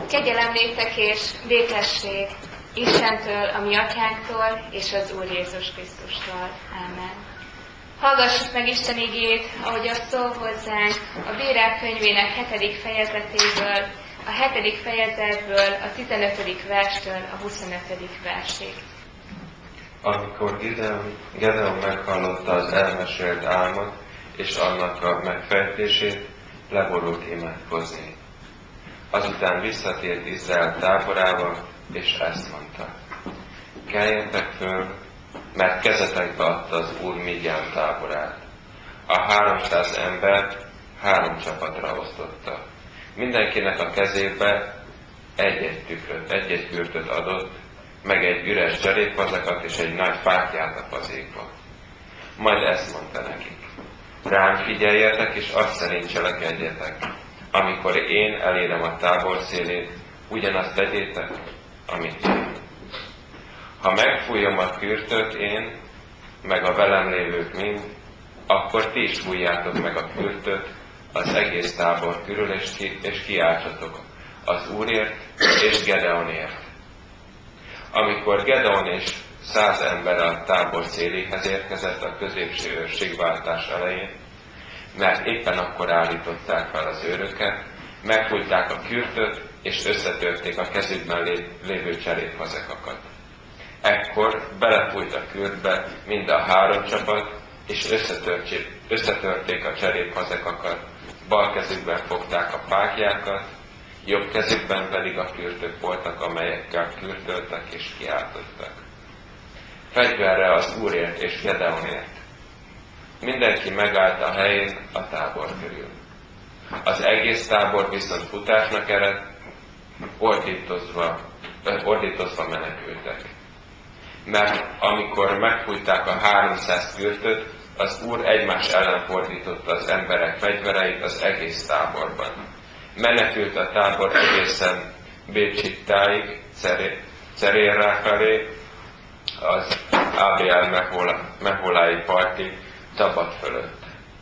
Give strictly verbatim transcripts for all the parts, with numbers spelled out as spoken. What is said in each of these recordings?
Kegyelem néktek és békesség Istentől, a mi atyánktól és az Úr Jézus Krisztustól. Ámen. Hallgassuk meg Isten igét, ahogy azt szól hozzánk a Bérák könyvének hetedik fejezetéből, a hetedik fejezetből, a tizenötödik verstől a huszonötödik versig. Amikor Gideon, Gedeon meghallotta az elmesélt álmot és annak a megfejtését, leborult imádkozni. Azután visszatért Izrael táborába, és ezt mondta: keljetek föl, mert kezetekbe adta az Úr Midján táborát. A háromszáz embert három csapatra osztotta. Mindenkinek a kezébe egy-egy tükröt, egy-egy kürtöt adott, meg egy üres cserépfazekat és egy nagy fáklyát a fazékba. Majd ezt mondta nekik: rám figyeljetek, és azt szerint cselekedjetek. Amikor én elérem a tábor szélét, ugyanazt tegyétek, amit én. Ha megfújom a kürtöt én, meg a velem lévők mind, akkor ti is fújjátok meg a kürtöt az egész tábor körül, és, ki, és kiáltsatok az Úrért és Gedeonért. Amikor Gedeon és száz ember a tábor széléhez érkezett a középső őrségváltás elején, mert éppen akkor állították fel az őröket, megfújták a kürtöt, és összetörték a kezükben lévő cserépfazekakat. Ekkor belefújt a kürtbe mind a három csapat, és összetörték a cserépfazekakat, bal kezükben fogták a fáklyákat, jobb kezükben pedig a kürtök voltak, amelyekkel kürtöltek és kiáltottak. Fegyverre az Úrért és Gedeonért. Mindenki megállt a helyén a tábor körül. Az egész tábor viszont futásnak eredt, ordítozva, ordítozva menekültek. Mert amikor megfújták a háromszáz kürtöt, az Úr egymás ellen fordította az emberek fegyvereit az egész táborban. Menekült a tábor egészen Bécsittáig, Cerérrá felé, az Ábél Meholái partig, Tabat fölött.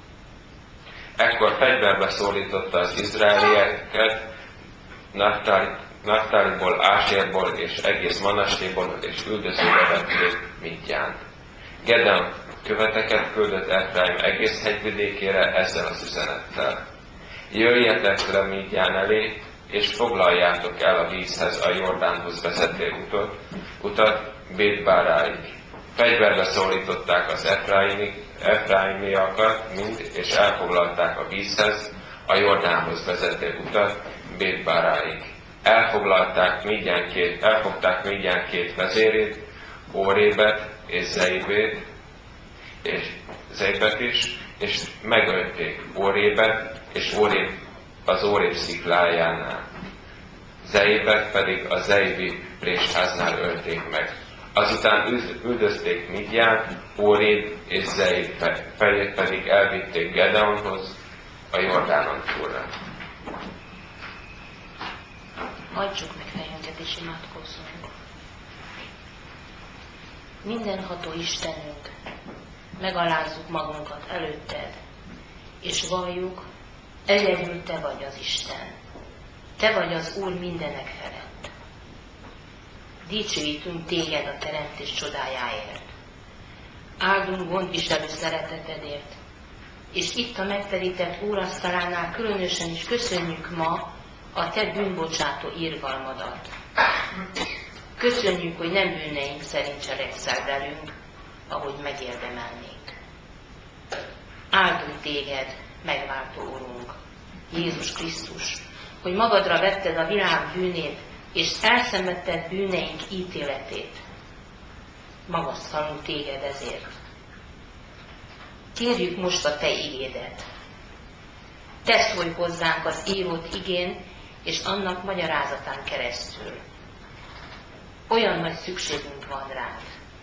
Ekkor fegyverbe szólította az izraelieket, Naptáliból, Ásérból és egész Manasséból, és üldözőbe vették Midjánt. Gedeon követeket küldött Efraim egész hegyvidékére ezzel az üzenettel: jöjjetek le Midján elé, és foglaljátok el a vízhez a Jordánhoz vezető utat, utat Bétbáráig. Fegyverbe szólították az Efraimi, Efraimiakat mind, és elfoglalták a vízhez, a Jordánhoz vezető utat Bétbáráig. Elfoglalták Midján két, elfogták Midján két vezérét, Órébet és Zeibét, és Zeibet is, és megölték Órébet, és Órép az Órép sziklájánál. Zeibet pedig a Zeibi résháznál ölték meg. Azután üldözték Midján, Órép és Zeib fejét pedig elvitték Gedeonhoz, a Jordánon túlra. Hajtsuk meg fejünket és imádkozzunk. Mindenható Istenünk, megalázzuk magunkat előtted, és valljuk, egyedül Te vagy az Isten. Te vagy az Úr mindenek felett. Dicsőítünk Téged a teremtés csodájáért. Áldunk gondviselő szeretetedért, és itt a megterített úrasztalánál különösen is köszönjük ma a Te bűnbocsátó irgalmadat. Köszönjük, hogy nem bűneink szerint cselekszel velünk, ahogy megérdemelnénk. Áldunk Téged, megváltó Urunk, Jézus Krisztus, hogy magadra vetted a világ bűnét, és elszenvedted bűneink ítéletét. Magasztalunk Téged ezért. Kérjük most a Te igédet. Te szólj hozzánk az írott igén, és annak magyarázatán keresztül. Olyan nagy szükségünk van rád.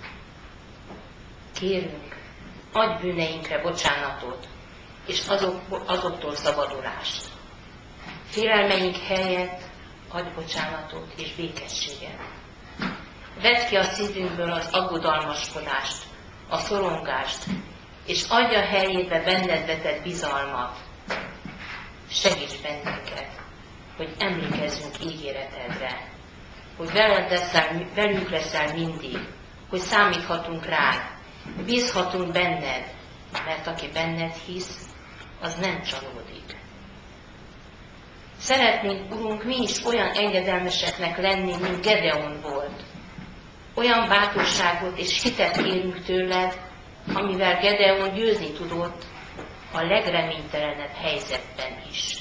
Kérünk, adj bűneinkre bocsánatot, és azok, azoktól szabadulást. Félelmeink helyett adj bocsánatot és békességet. Vedd ki a szívünkből az aggodalmaskodást, a szorongást, és adj a helyébe benned vetett bizalmat. Segíts bennünket, hogy emlékezzünk ígéretedre, hogy veled leszel, velünk leszel mindig, hogy számíthatunk rád, bízhatunk benned, mert aki benned hisz, az nem csalódik. Szeretnénk, Urunk, mi is olyan engedelmeseknek lenni, mint Gedeon volt. Olyan bátorságot és hitet kérünk tőled, amivel Gedeon győzni tudott a legreménytelenebb helyzetben is.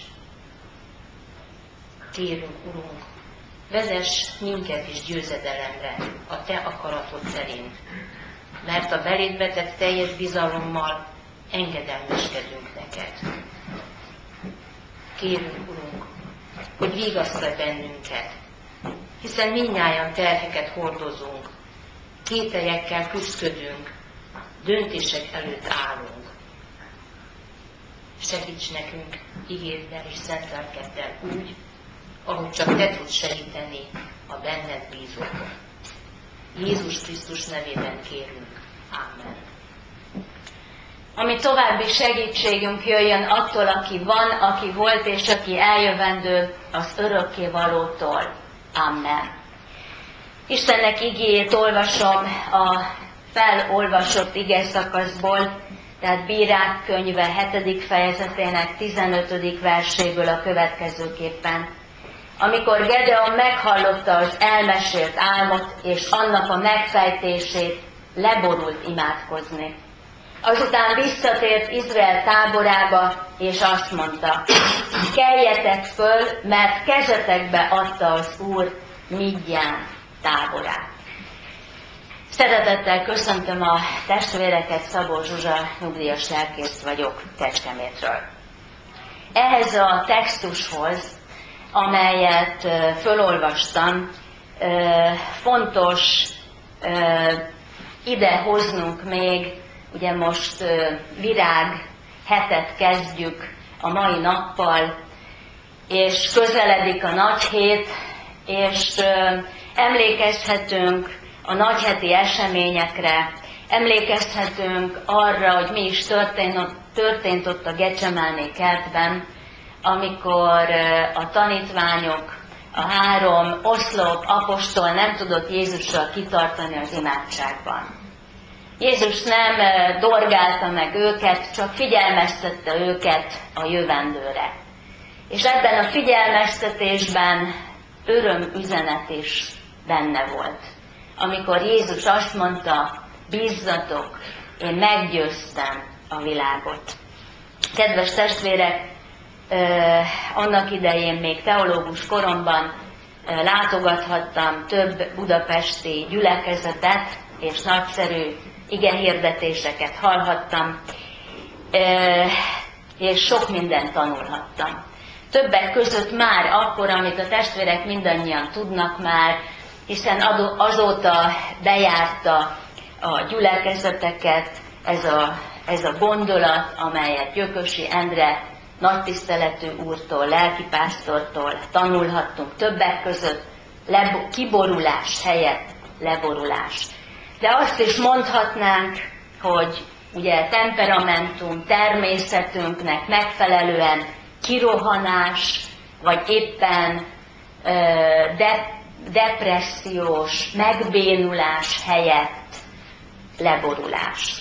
Kérünk, Urunk, vezess minket is győzedelemre a Te akaratod szerint, mert a beléd vetett teljes bizalommal engedelmeskedünk neked. Kérünk, Urunk, hogy vigasztalj bennünket, hiszen mindnyájan terheket hordozunk, kételyekkel küszködünk, döntések előtt állunk. Segíts nekünk ígéddel és szent lelkeddel úgy, ahogy csak Te tudsz segíteni a benned bízókon. Jézus Krisztus nevében kérünk. Amen. Ami további segítségünk jöjjön attól, aki van, aki volt és aki eljövendő, az örökkévalótól. Amen. Istennek igéjét olvasom a felolvasott igeszakaszból, tehát Bírák könyve hetedik fejezetének tizenötödik verséből a következőképpen. Amikor Gedeon meghallotta az elmesélt álmot és annak a megfejtését, leborult imádkozni. Azután visszatért Izrael táborába, és azt mondta, keljetek föl, mert kezetekbe adta az Úr Midján táborát. Szeretettel köszöntöm a testvéreket, Szabó Zsuzsa, nyugdíjas lelkész vagyok Kecskemétről. Ehhez a textushoz, amelyet fölolvastam, fontos ide hoznunk még, ugye most virág hetet kezdjük a mai nappal, és közeledik a nagy hét, és emlékezhetünk a nagyheti eseményekre, emlékezhetünk arra, hogy mi is történt, történt ott a Gecsemáné kertben, amikor a tanítványok, a három oszlop apostol nem tudott Jézussal kitartani az imádságban. Jézus nem dorgálta meg őket, csak figyelmeztette őket a jövendőre. És ebben a figyelmeztetésben örömüzenet is benne volt. Amikor Jézus azt mondta, bízzatok, én meggyőztem a világot. Kedves testvérek, annak idején még teológus koromban látogathattam több budapesti gyülekezetet, és nagyszerű igehirdetéseket hallhattam, és sok mindent tanulhattam. Többek között már akkor, amit a testvérek mindannyian tudnak már, hiszen azóta bejárta a gyülekezeteket ez a, ez a gondolat, amelyet Gyökösi Endre nagytiszteletű úrtól, lelkipásztortól tanulhattunk többek között, lebo- kiborulás helyett leborulás. De azt is mondhatnánk, hogy ugye temperamentum, természetünknek megfelelően kirohanás, vagy éppen de, depressziós, megbénulás helyett leborulás.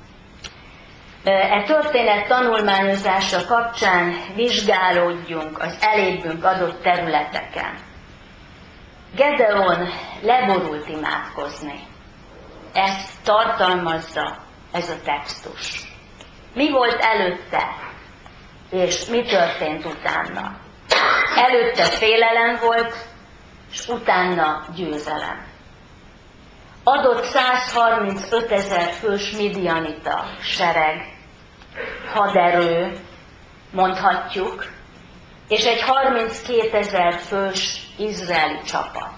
E történet tanulmányozása kapcsán vizsgálódjunk az elébünk adott területeken. Gedeon leborult imádkozni. Ezt tartalmazza ez a textus. Mi volt előtte, és mi történt utána? Előtte félelem volt, és utána győzelem. Adott százharmincöt ezer fős midianita sereg, haderő, mondhatjuk, és egy harminckétezer fős izraeli csapat.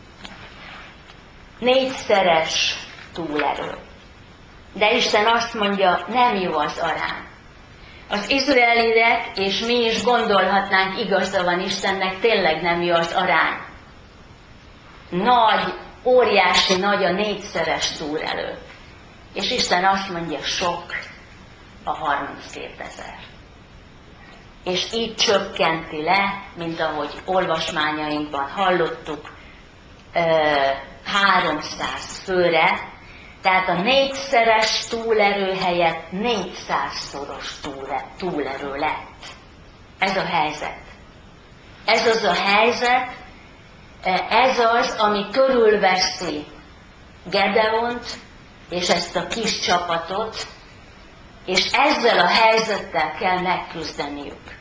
Négyszeres túlerő. De Isten azt mondja, nem jó az arány. Az izraeliek, és mi is gondolhatnánk, igaza van Istennek, tényleg nem jó az arány. Nagy, óriási nagy a négyszeres túlerő. És Isten azt mondja, sok a harminckétezer. és így csökkenti le, mint ahogy olvasmányainkban hallottuk, háromszáz főre, tehát a négyszeres túlerő helyett négyszázszoros túlerő lett. Ez a helyzet. Ez az a helyzet, ez az, ami körülveszi Gedeont és ezt a kis csapatot, és ezzel a helyzettel kell megküzdeniük.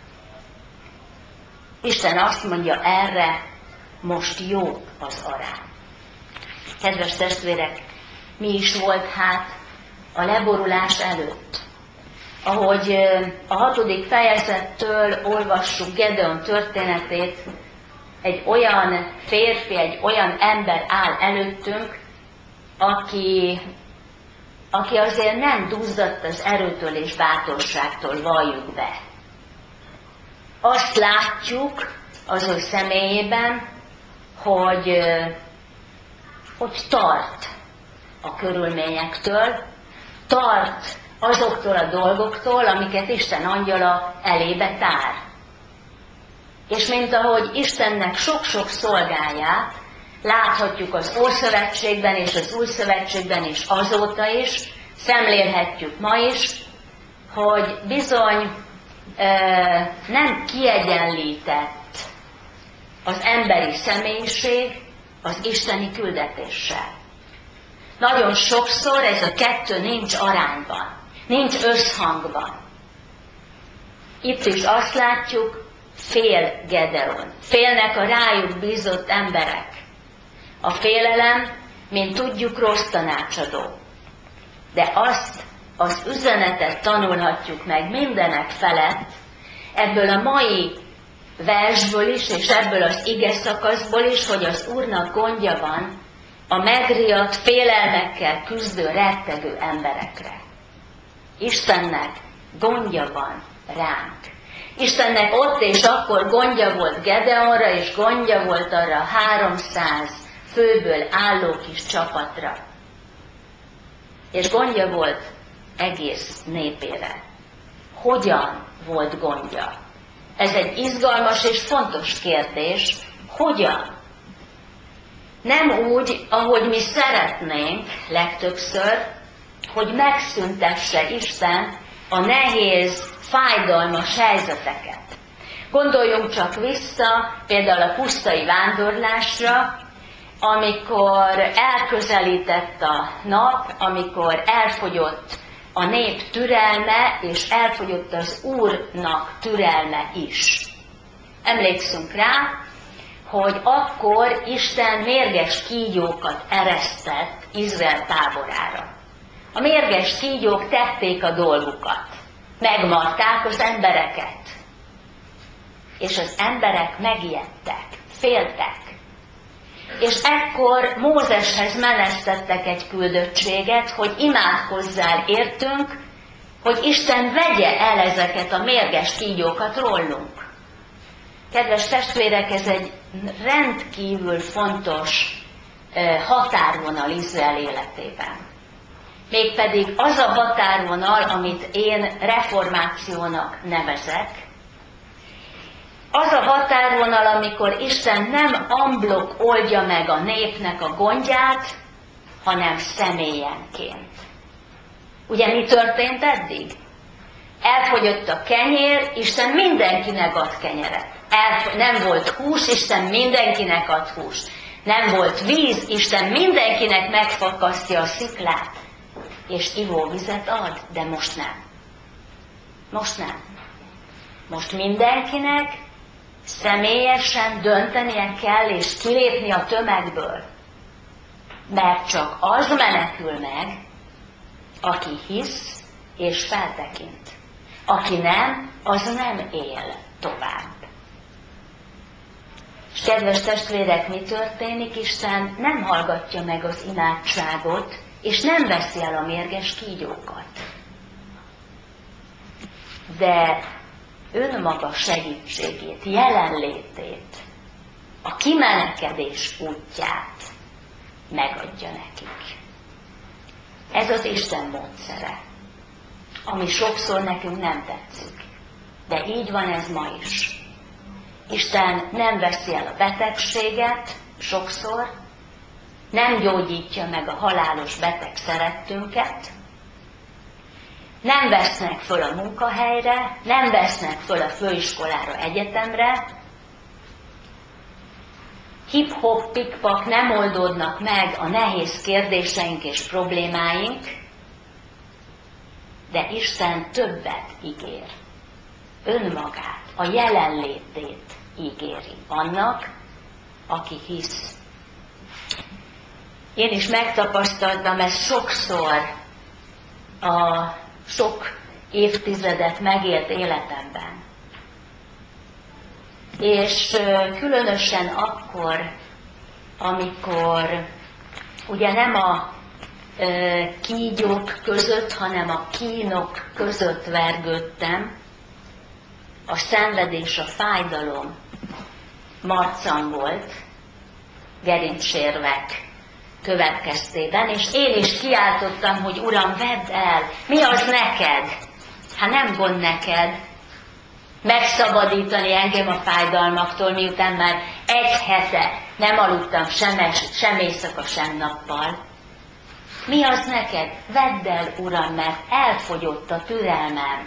Isten azt mondja erre, most jó az arány. Kedves testvérek, mi is volt hát a leborulás előtt? Ahogy a hatodik fejezettől olvassuk Gedeon történetét, egy olyan férfi, egy olyan ember áll előttünk, aki, aki azért nem duzzadt az erőtől és bátorságtól, valljuk be. Azt látjuk az ő személyében, hogy, hogy tart a körülményektől, tart azoktól a dolgoktól, amiket Isten angyala elébe tár. És mint ahogy Istennek sok-sok szolgáját láthatjuk az Ószövetségben és az Új Szövetségben is azóta is, szemlélhetjük ma is, hogy bizony e, nem kiegyenlített az emberi személyiség az isteni küldetéssel. Nagyon sokszor ez a kettő nincs arányban, nincs összhangban. Itt is azt látjuk, fél Gedeon, félnek a rájuk bízott emberek. A félelem, mint tudjuk, rossz tanácsadó. De azt az üzenetet tanulhatjuk meg mindenek felett, ebből a mai versből is, és ebből az ige szakaszból is, hogy az Úrnak gondja van a megriadt félelmekkel küzdő, rettegő emberekre. Istennek gondja van ránk. Istennek ott és akkor gondja volt Gedeonra, és gondja volt arra a háromszáz főből álló kis csapatra. És gondja volt egész népére. Hogyan volt gondja? Ez egy izgalmas és fontos kérdés. Hogyan? Nem úgy, ahogy mi szeretnénk legtöbbször, hogy megszüntesse Isten a nehéz, fájdalmas helyzeteket. Gondoljunk csak vissza például a pusztai vándorlásra, amikor elközelített a nap, amikor elfogyott a nép türelme, és elfogyott az Úrnak türelme is. Emlékszünk rá, hogy akkor Isten mérges kígyókat eresztett Izrael táborára. A mérges kígyók tették a dolgukat, megmarták az embereket, és az emberek megijedtek, féltek. És ekkor Mózeshez menesztettek egy küldöttséget, hogy imádkozzál értünk, hogy Isten vegye el ezeket a mérges kígyókat rólunk. Kedves testvérek, ez egy rendkívül fontos határvonal Izrael életében. Mégpedig az a határvonal, amit én reformációnak nevezek, az a határvonal, amikor Isten nem amblok oldja meg a népnek a gondját, hanem személyenként. Ugye mi történt eddig? Elfogyott a kenyér, Isten mindenkinek ad kenyeret. Elf- nem volt hús, Isten mindenkinek ad húst. Nem volt víz, Isten mindenkinek megfakasztja a sziklát, és ivóvizet ad, de most nem. Most nem. Most mindenkinek személyesen döntenie kell, és kilépni a tömegből. Mert csak az menekül meg, aki hisz és feltekint. Aki nem, az nem él tovább. És kedves testvérek, mi történik? Isten nem hallgatja meg az imádságot, és nem veszi el a mérges kígyókat. De önmaga segítségét, jelenlétét, a kimenekedés útját megadja nekik. Ez az Isten módszere, ami sokszor nekünk nem tetszik. De így van ez ma is. Isten nem veszi el a betegséget sokszor, nem gyógyítja meg a halálos beteg szerettünket, nem vesznek föl a munkahelyre, nem vesznek föl a főiskolára, egyetemre, hip-hop, pikpak nem oldódnak meg a nehéz kérdéseink és problémáink, de Isten többet ígér. Önmagát, a jelenlétét ígéri annak, aki hisz. Én is megtapasztaltam ezt sokszor a sok évtizedet megélt életemben. És különösen akkor, amikor ugye nem a e, kígyók között, hanem a kínok között vergődtem, a szenvedés, a fájdalom marcam volt, gerincsérvek következtében, és én is kiáltottam, hogy Uram, vedd el, mi az neked? Hát nem gond neked megszabadítani engem a fájdalmaktól, miután már egy hete nem aludtam sem, sem éjszaka, sem nappal. Mi az neked? Vedd el, Uram, mert elfogyott a türelmem.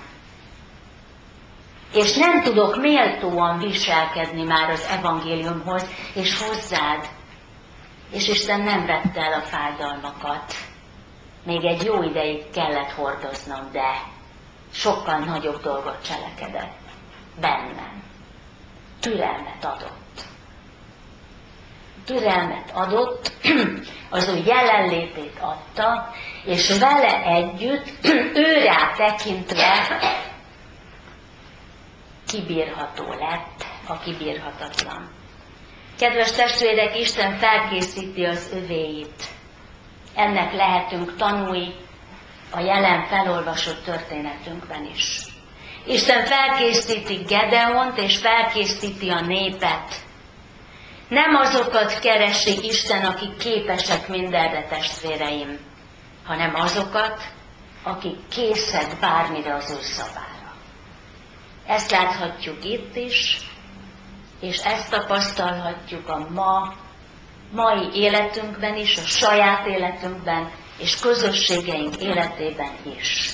És nem tudok méltóan viselkedni már az evangéliumhoz, és hozzád. És Isten nem vette el a fájdalmakat. Még egy jó ideig kellett hordoznom, de sokkal nagyobb dolgot cselekedett bennem. Türelmet adott. Türelmet adott, az ő jelenlétét adta, és vele együtt, őrá tekintve kibírható lett a kibírhatatlan. Kedves testvérek, Isten felkészíti az övéit. Ennek lehetünk tanúi a jelen felolvasott történetünkben is. Isten felkészíti Gedeont, és felkészíti a népet. Nem azokat keresi Isten, akik képesek mindenre, testvéreim, hanem azokat, akik készek bármire az ő szavára. Ezt láthatjuk itt is, és ezt tapasztalhatjuk a ma, mai életünkben is, a saját életünkben, és közösségeink életében is.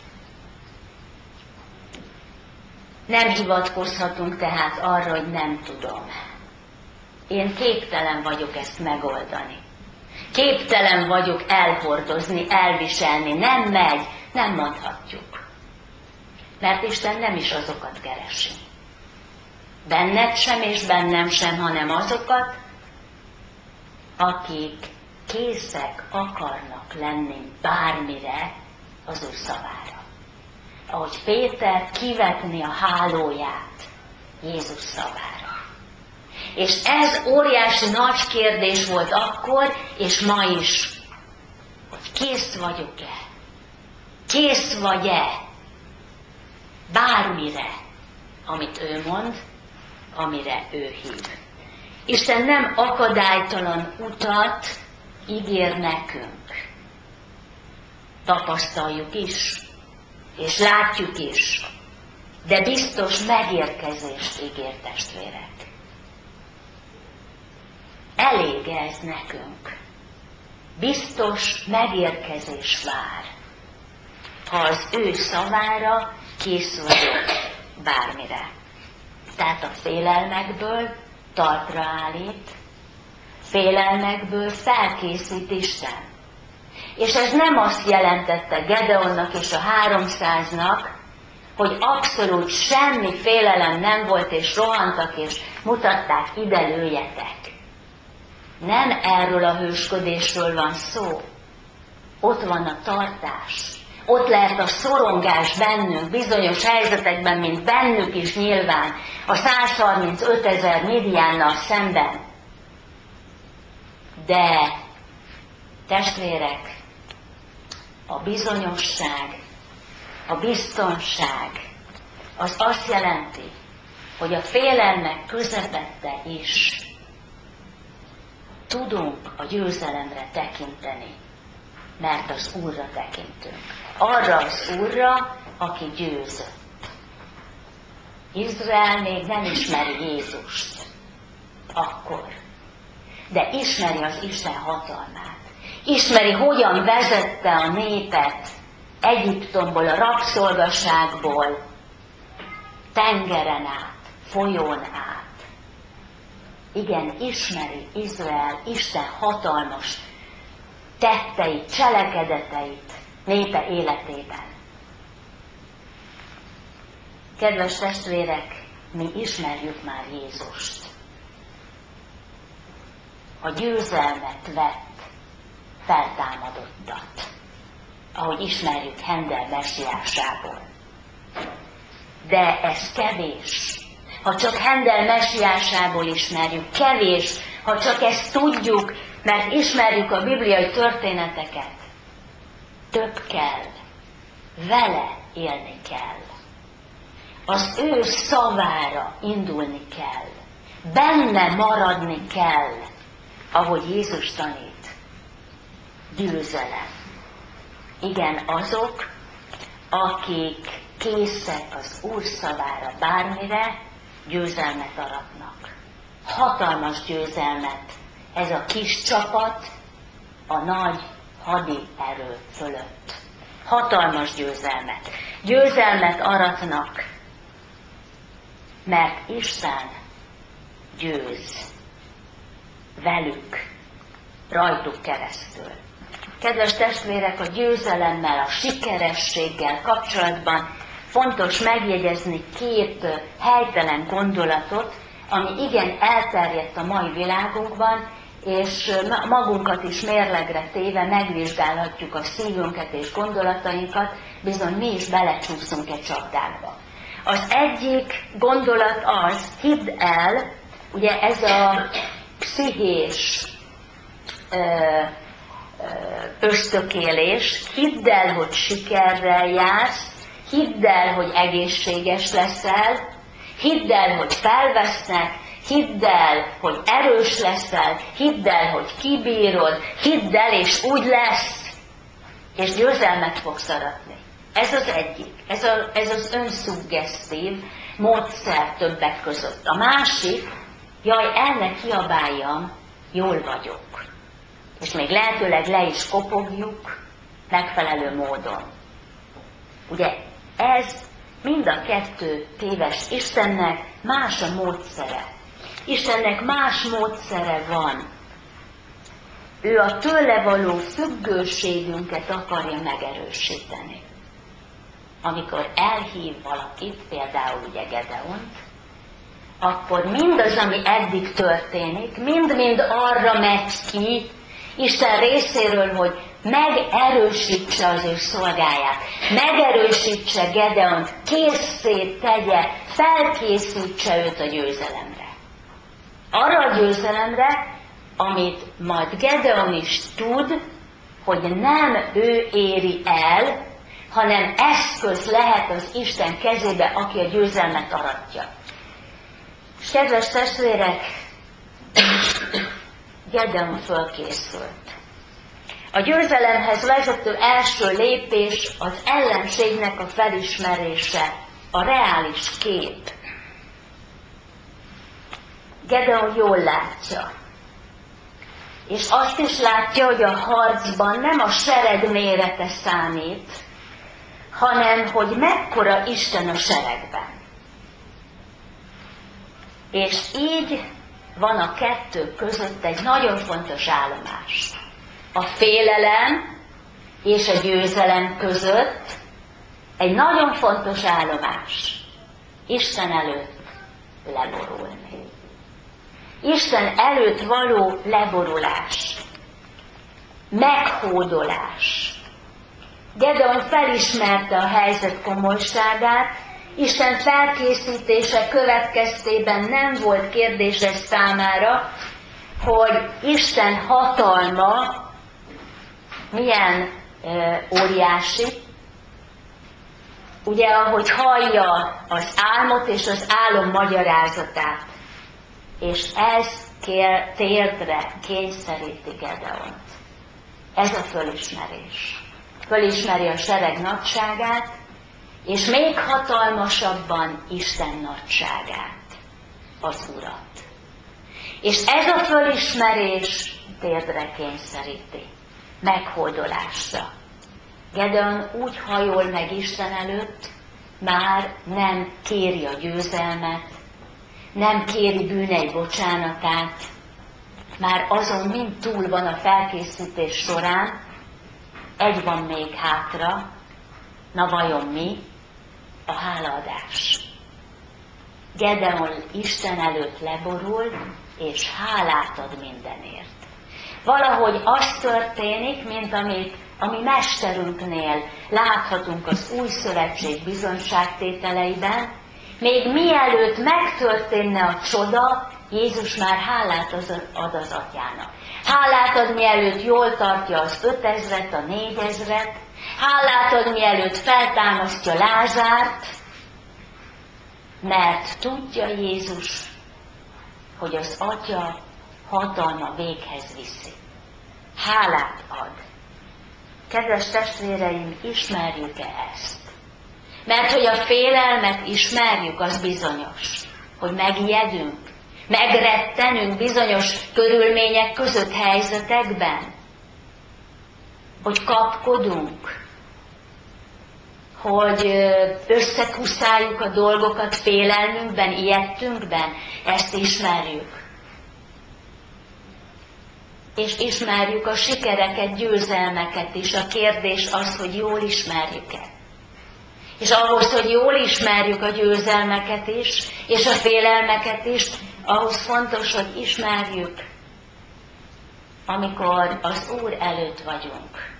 Nem hivatkozhatunk tehát arra, hogy nem tudom. Én képtelen vagyok ezt megoldani. Képtelen vagyok elhordozni, elviselni. Nem megy, nem mondhatjuk. Mert Isten nem is azokat keresi. Benned sem és bennem sem, hanem azokat, akik készek akarnak lenni bármire az ő szavára. Ahogy Péter kivetni a hálóját Jézus szavára. És ez óriási nagy kérdés volt akkor, és ma is, hogy kész vagyok-e? Kész vagy-e bármire, amit ő mond, amire ő hív. Isten nem akadálytalan utat ígér nekünk. Tapasztaljuk is, és látjuk is, de biztos megérkezést ígér, testvérek. Elég ez nekünk. Biztos megérkezés vár, ha az ő szavára kész vagyok bármire. Tehát a félelmekből talpra állít, félelmekből felkészít Isten. És ez nem azt jelentette Gedeonnak és a háromszáznak, hogy abszolút semmi félelem nem volt, és rohantak, és mutatták, ide lőjetek. Nem erről a hősködésről van szó. Ott van a tartás. Ott lehet a szorongás bennünk, bizonyos helyzetekben, mint bennük is nyilván, a száz harmincöt ezer Midiánnal szemben. De, testvérek, a bizonyosság, a biztonság, az azt jelenti, hogy a félelmek közepette is tudunk a győzelemre tekinteni, mert az Úrra tekintünk. Arra az Úrra, aki győzött. Izrael még nem ismeri Jézust akkor, de ismeri az Isten hatalmát. Ismeri, hogyan vezette a népet Egyiptomból, a rabszolgaságból, tengeren át, folyón át. Igen, ismeri Izrael Isten hatalmas tetteit, cselekedeteit népe életében. Kedves testvérek, mi ismerjük már Jézust. A győzelmet vett feltámadottat, ahogy ismerjük Hendel messiásából. De ez kevés. Ha csak Hendel messiásából ismerjük, kevés, ha csak ezt tudjuk, mert ismerjük a bibliai történeteket. Több kell. Vele élni kell. Az ő szavára indulni kell. Benne maradni kell, ahogy Jézus tanít. Győzelem. Igen, azok, akik készek az Úr szavára bármire, győzelmet aratnak. Hatalmas győzelmet ez a kis csapat a nagy hadi erő fölött. Hatalmas győzelmet. Győzelmet aratnak, mert Isten győz velük, rajtuk keresztül. Kedves testvérek, a győzelemmel, a sikerességgel kapcsolatban fontos megjegyezni két helytelen gondolatot, ami igen elterjedt a mai világunkban, és magunkat is mérlegre téve megvizsgálhatjuk a szívünket és gondolatainkat, bizony mi is belecsúszunk egy csapdába. Az egyik gondolat az, hidd el, ugye ez a pszichés ösztökélés, hidd el, hogy sikerrel jársz, hidd el, hogy egészséges leszel, hidd el, hogy felvesznek, hidd el, hogy erős leszel, hidd el, hogy kibírod, hidd el, és úgy lesz, és győzelmet fogsz aratni. Ez az egyik, ez, a, ez az önszuggesztív módszer többek között. A másik, jaj, el ne kiabáljam, jól vagyok. És még lehetőleg le is kopogjuk megfelelő módon. Ugye ez mind a kettő téves. Istennek más a módszere. Istennek más módszere van. Ő a tőle való függőségünket akarja megerősíteni. Amikor elhív valakit, például ugye Gedeont, akkor mindaz, ami eddig történik, mind-mind arra megy ki, Isten részéről, hogy megerősítse az ő szolgáját, megerősítse Gedeont, készszé tegye, felkészítse őt a győzelemre. Arra a győzelemre, amit majd Gedeon is tud, hogy nem ő éri el, hanem eszköz lehet az Isten kezébe, aki a győzelmet aratja. És kedves testvérek, Gedeon fölkészült. A győzelemhez vezető első lépés az ellenségnek a felismerése, a reális kép. Gedeon jól látja. És azt is látja, hogy a harcban nem a sereg mérete számít, hanem hogy mekkora Isten a seregben. És így van a kettő között egy nagyon fontos állomás. A félelem és a győzelem között egy nagyon fontos állomás. Isten előtt leborulni. Isten előtt való leborulás. Meghódolás. Gedeon felismerte a helyzet komolyságát, Isten felkészítése következtében nem volt kérdéses számára, hogy Isten hatalma milyen e, óriási. Ugye, ahogy hallja az álmot és az álom magyarázatát, és ez kér, térdre kényszeríti Gedeont. Ez a fölismerés. Fölismeri a sereg nagyságát, és még hatalmasabban Isten nagyságát, az Urat. És ez a fölismerés térdre kényszeríti, meghódolásra. Gedeon úgy hajol meg Isten előtt, már nem kéri a győzelmet, nem kéri bűnei bocsánatát, már azon mind túl van a felkészítés során, egy van még hátra, na vajon mi? A hálaadás. Gedeon Isten előtt leborul, és hálát ad mindenért. Valahogy az történik, mint amit a mi mesterünknél láthatunk az új szövetség bizonyságtételeiben, még mielőtt megtörténne a csoda, Jézus már hálát ad az atyának. Hálát ad, mielőtt jól tartja az ötezret, a négyezret, hálát ad, mielőtt feltámasztja Lázárt, mert tudja Jézus, hogy az atya hatalma véghez viszi. Hálát ad. Kedves testvéreim, ismerjük-e ezt? Mert hogy a félelmet ismerjük, az bizonyos, hogy megijedünk, megrettenünk bizonyos körülmények között, helyzetekben, hogy kapkodunk, hogy összekuszáljuk a dolgokat félelmünkben, ijedtünkben, ezt ismerjük. És ismerjük a sikereket, győzelmeket is. A kérdés az, hogy jól ismerjük-e. És ahhoz, hogy jól ismerjük a győzelmeket is, és a félelmeket is, ahhoz fontos, hogy ismerjük, amikor az Úr előtt vagyunk,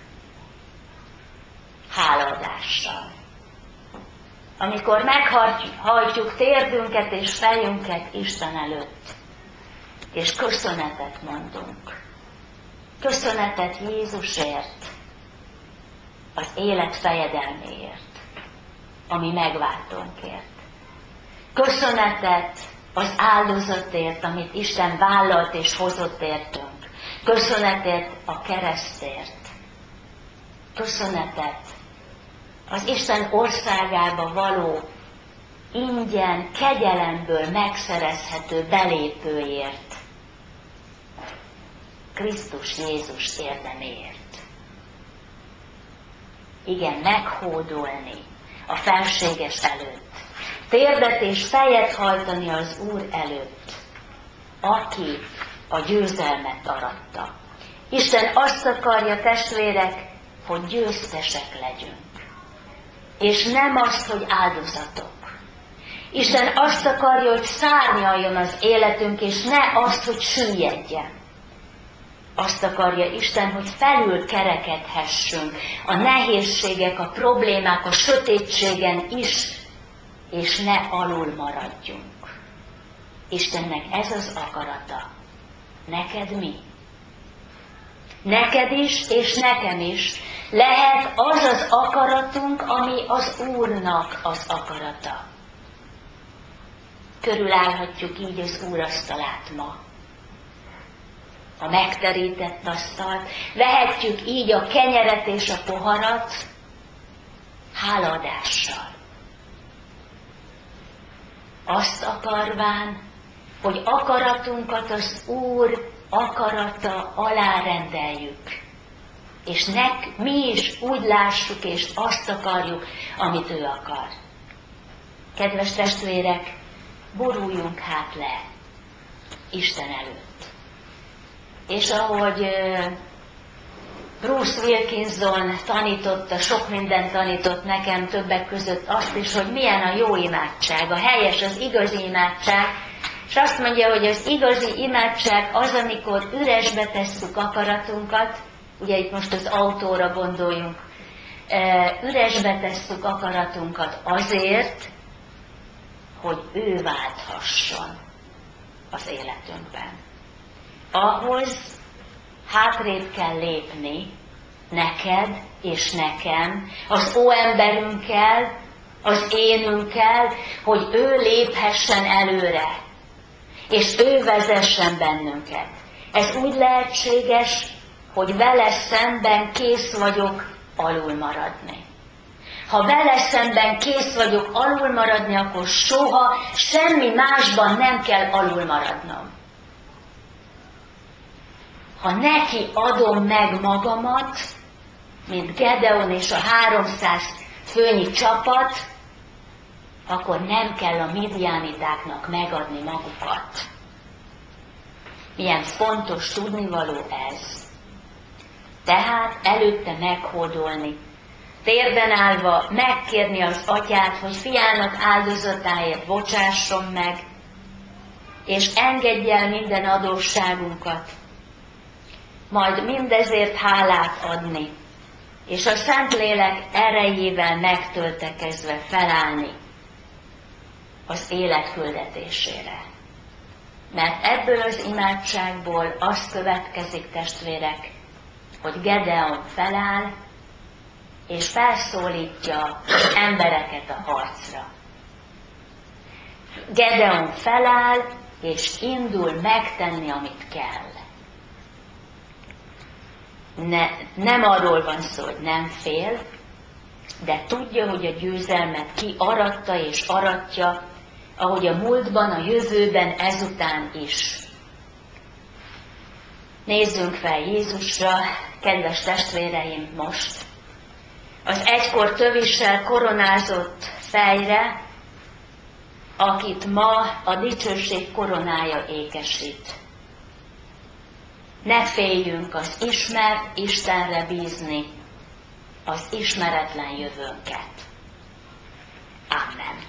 hálaadással. Amikor meghajtjuk térdünket és fejünket Isten előtt, és köszönetet mondunk. Köszönetet Jézusért, az élet fejedelméért, ami megváltónkért. Köszönetet az áldozatért, amit Isten vállalt és hozott értünk. Köszönetet a keresztért. Köszönetet az Isten országába való ingyen, kegyelemből megszerezhető belépőért. Krisztus Jézus érdeméért. Igen, meghódolni a felséges előtt. Térdet és fejet hajtani az Úr előtt, aki a győzelmet aratta. Isten azt akarja, testvérek, hogy győztesek legyünk. És nem azt, hogy áldozatok. Isten azt akarja, hogy szárnyaljon az életünk, és ne azt, hogy süllyedjen. Azt akarja Isten, hogy felül kerekedhessünk a nehézségek, a problémák, a sötétségen is, és ne alul maradjunk. Istennek ez az akarata. Neked mi? Neked is, és nekem is lehet az az akaratunk, ami az Úrnak az akarata. Körülállhatjuk így az úrasztalát ma. A megterített asztalt, vehetjük így a kenyeret és a poharat hálaadással. Azt akarván, hogy akaratunkat az Úr akarata alá rendeljük, és nek, mi is úgy lássuk, és azt akarjuk, amit ő akar. Kedves testvérek, boruljunk hát le Isten előtt. És ahogy Bruce Wilkinson tanította, sok mindent tanított nekem, többek között azt is, hogy milyen a jó imádság, a helyes, az igazi imádság, és azt mondja, hogy az igazi imádság az, amikor üresbe tesszük akaratunkat, ugye itt most az autóra gondoljunk, üresbe tesszük akaratunkat azért, hogy ő válthasson az életünkben. Ahhoz hátrébb kell lépni, neked és nekem, az óemberünkkel, az énünkkel, hogy ő léphessen előre, és ő vezessen bennünket. Ez úgy lehetséges, hogy vele szemben kész vagyok alul maradni. Ha vele szemben kész vagyok alul maradni, akkor soha semmi másban nem kell alul maradnom. Ha neki adom meg magamat, mint Gedeon és a háromszáz főnyi csapat, akkor nem kell a midiánitáknak megadni magukat. Milyen fontos tudnivaló ez. Tehát előtte meghódolni, térden állva megkérni az atyát, hogy fiának áldozatáért bocsásson meg, és engedj el minden adósságunkat, majd mindezért hálát adni, és a Szentlélek erejével megtöltekezve felállni az élet küldetésére. Mert ebből az imádságból az következik, testvérek, hogy Gedeon feláll, és felszólítja az embereket a harcra. Gedeon feláll, és indul megtenni, amit kell. Ne, nem arról van szó, hogy nem fél, de tudja, hogy a győzelmet ki aratta és aratja, ahogy a múltban, a jövőben, ezután is. Nézzünk fel Jézusra, kedves testvéreim, most. Az egykor tövissel koronázott fejre, akit ma a dicsőség koronája ékesít. Ne féljünk az ismert Istenre bízni az ismeretlen jövőnket. Amen.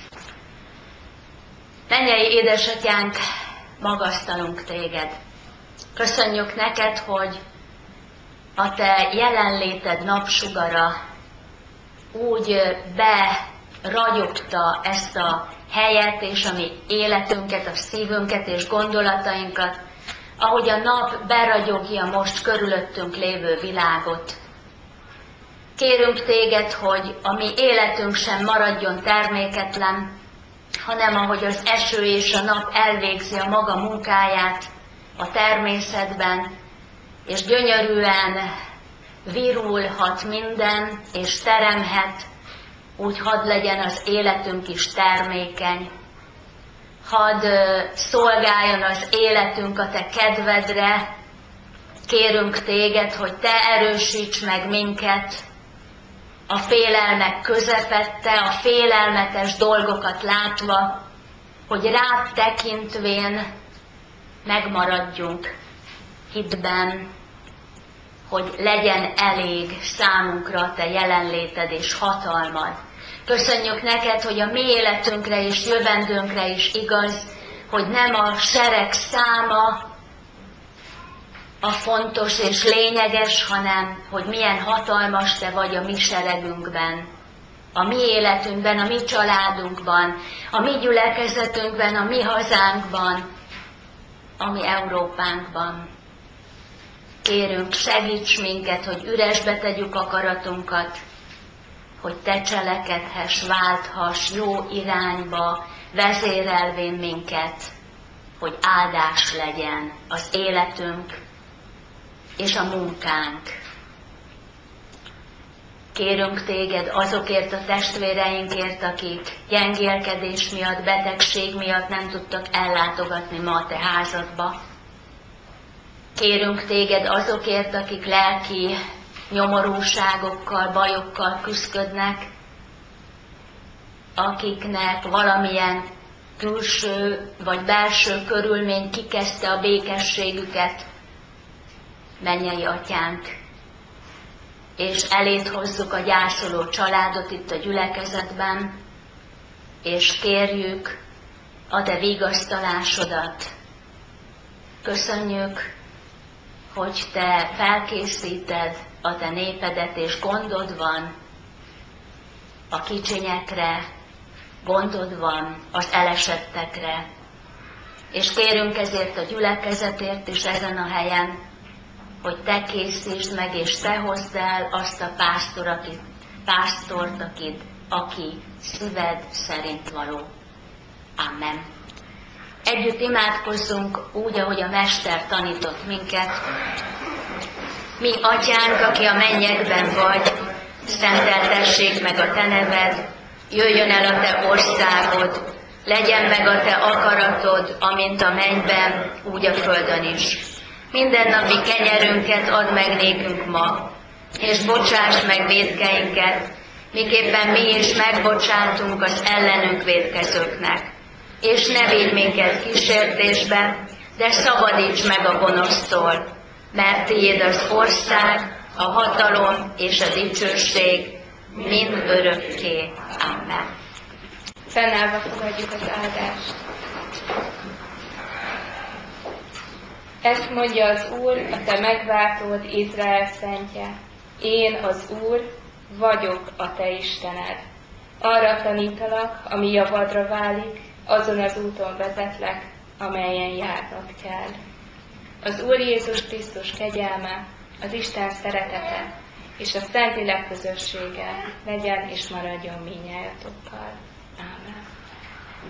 Mennyei édesatyánk, magasztalunk téged. Köszönjük neked, hogy a te jelenléted napsugara úgy beragyogta ezt a helyet és a mi életünket, a szívünket és gondolatainkat, ahogy a nap beragyogja most körülöttünk lévő világot. Kérünk téged, hogy a mi életünk sem maradjon terméketlen, hanem ahogy az eső és a nap elvégzi a maga munkáját a természetben, és gyönyörűen virulhat minden, és teremhet, úgy hadd legyen az életünk is termékeny. Hadd szolgáljon az életünk a te kedvedre. Kérünk téged, hogy te erősíts meg minket a félelmek közepette, a félelmetes dolgokat látva, hogy rád tekintvén megmaradjunk hitben, hogy legyen elég számunkra a te jelenléted és hatalmad. Köszönjük neked, hogy a mi életünkre és jövendőnkre is igaz, hogy nem a sereg száma a fontos és lényeges, hanem hogy milyen hatalmas te vagy a mi seregünkben, a mi életünkben, a mi családunkban, a mi gyülekezetünkben, a mi hazánkban, a mi Európánkban. Kérünk, segíts minket, hogy üresbe tegyük akaratunkat, hogy te cselekedhess, válthass jó irányba, vezérelvén minket, hogy áldás legyen az életünk és a munkánk. Kérünk téged azokért a testvéreinkért, akik gyengélkedés miatt, betegség miatt nem tudtak ellátogatni ma a te házadba. Kérünk téged azokért, akik lelki nyomorúságokkal, bajokkal küszködnek, akiknek valamilyen külső vagy belső körülmény kikezdte a békességüket, mennyei atyánk, és elét hozzuk a gyászoló családot itt a gyülekezetben, és kérjük a te vigasztalásodat. Köszönjük, hogy te felkészíted a te népedet, és gondod van a kicsinyekre, gondod van az elesettekre, és kérünk ezért a gyülekezetért is ezen a helyen, hogy te készítsd meg, és te hozd el azt a pásztor, akit, pásztort, akit, aki szíved szerint való. Amen. Együtt imádkozzunk úgy, ahogy a Mester tanított minket. Mi, Atyánk, aki a mennyekben vagy, szenteltessék meg a te neved, jöjjön el a te országod, legyen meg a te akaratod, amint a mennyben, úgy a földön is. Mindennapi kenyerünket add meg nékünk ma, és bocsáss meg vétkeinket, miképpen mi is megbocsátunk az ellenünk vétkezőknek. És ne védj minket kísértésbe, de szabadíts meg a gonosztól, mert tiéd az ország, a hatalom és a dicsőség mind örökké. Amen. Fennállva fogadjuk az áldást. Ezt mondja az Úr, a te megváltód, Izrael szentje. Én, az Úr, vagyok a te Istened. Arra tanítalak, ami javadra válik, azon az úton vezetlek, amelyen járnod kell. Az Úr Jézus Krisztus kegyelme, az Isten szeretete és a Szentlélek közössége legyen és maradjon mindnyájatokkal.